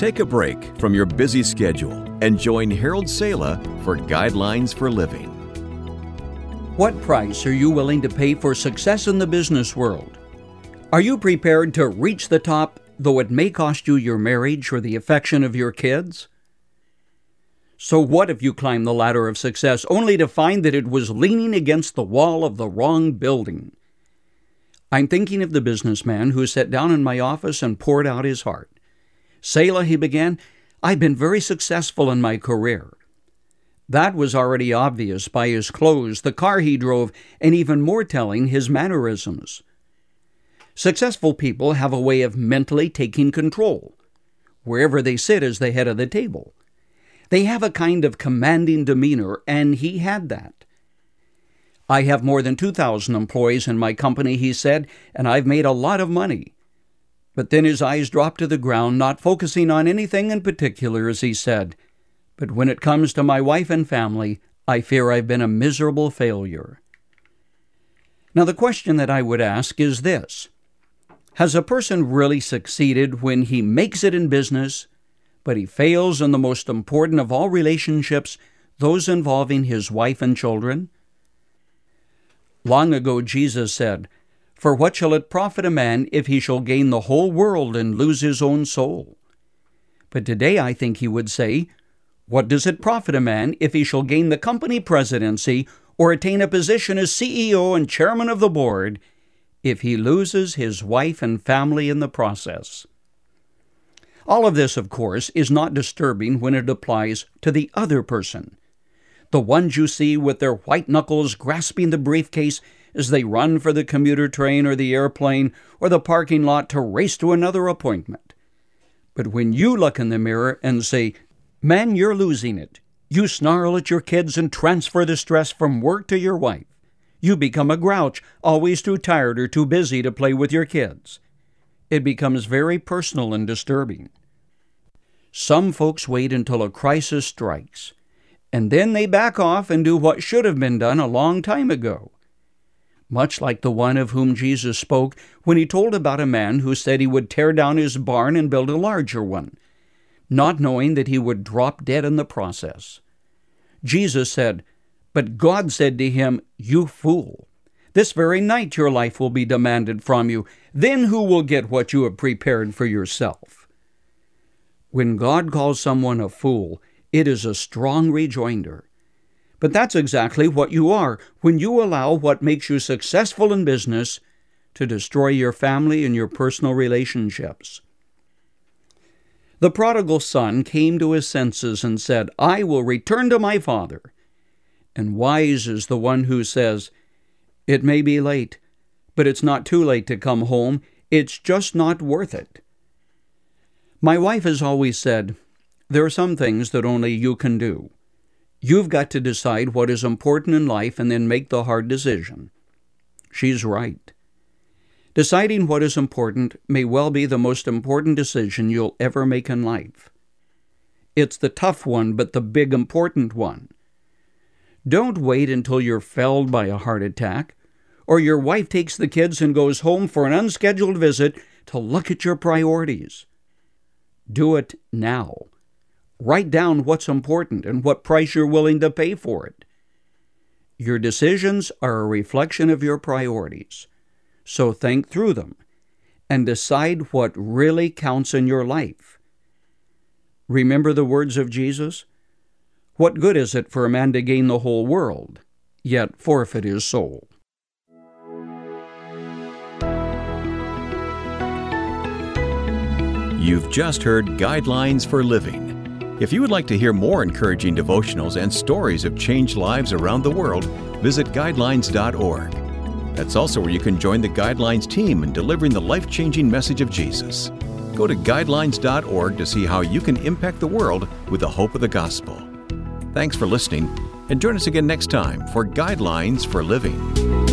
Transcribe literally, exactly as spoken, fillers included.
Take a break from your busy schedule and join Harold Sala for Guidelines for Living. What price are you willing to pay for success in the business world? Are you prepared to reach the top, though it may cost you your marriage or the affection of your kids? So what if you climbed the ladder of success only to find that it was leaning against the wall of the wrong building? I'm thinking of the businessman who sat down in my office and poured out his heart. Sala, he began, I've been very successful in my career. That was already obvious by his clothes, the car he drove, and even more telling, his mannerisms. Successful people have a way of mentally taking control. Wherever they sit is the head of the table. They have a kind of commanding demeanor, and he had that. I have more than two thousand employees in my company, he said, and I've made a lot of money. But then his eyes dropped to the ground, not focusing on anything in particular, as he said, But when it comes to my wife and family, I fear I've been a miserable failure. Now, the question that I would ask is this. Has a person really succeeded when he makes it in business, but he fails in the most important of all relationships, those involving his wife and children? Long ago, Jesus said, For what shall it profit a man if he shall gain the whole world and lose his own soul? But today I think he would say, What does it profit a man if he shall gain the company presidency or attain a position as C E O and chairman of the board, if he loses his wife and family in the process? All of this, of course, is not disturbing when it applies to the other person. The ones you see with their white knuckles grasping the briefcase as they run for the commuter train or the airplane or the parking lot to race to another appointment. But when you look in the mirror and say, Man, you're losing it. You snarl at your kids and transfer the stress from work to your wife. You become a grouch, always too tired or too busy to play with your kids. It becomes very personal and disturbing. Some folks wait until a crisis strikes, and then they back off and do what should have been done a long time ago. Much like the one of whom Jesus spoke when he told about a man who said he would tear down his barn and build a larger one, not knowing that he would drop dead in the process. Jesus said, But God said to him, You fool! This very night your life will be demanded from you. Then who will get what you have prepared for yourself? When God calls someone a fool, it is a strong rejoinder. But that's exactly what you are when you allow what makes you successful in business to destroy your family and your personal relationships. The prodigal son came to his senses and said, I will return to my father. And wise is the one who says, It may be late, but it's not too late to come home. It's just not worth it. My wife has always said, There are some things that only you can do. You've got to decide what is important in life and then make the hard decision. She's right. Deciding what is important may well be the most important decision you'll ever make in life. It's the tough one, but the big important one. Don't wait until you're felled by a heart attack, or your wife takes the kids and goes home for an unscheduled visit to look at your priorities. Do it now. Write down what's important and what price you're willing to pay for it. Your decisions are a reflection of your priorities, so think through them and decide what really counts in your life. Remember the words of Jesus? What good is it for a man to gain the whole world, yet forfeit his soul? You've just heard Guidelines for Living. If you would like to hear more encouraging devotionals and stories of changed lives around the world, visit guidelines dot org. That's also where you can join the Guidelines team in delivering the life-changing message of Jesus. Go to guidelines dot org to see how you can impact the world with the hope of the gospel. Thanks for listening, and join us again next time for Guidelines for Living.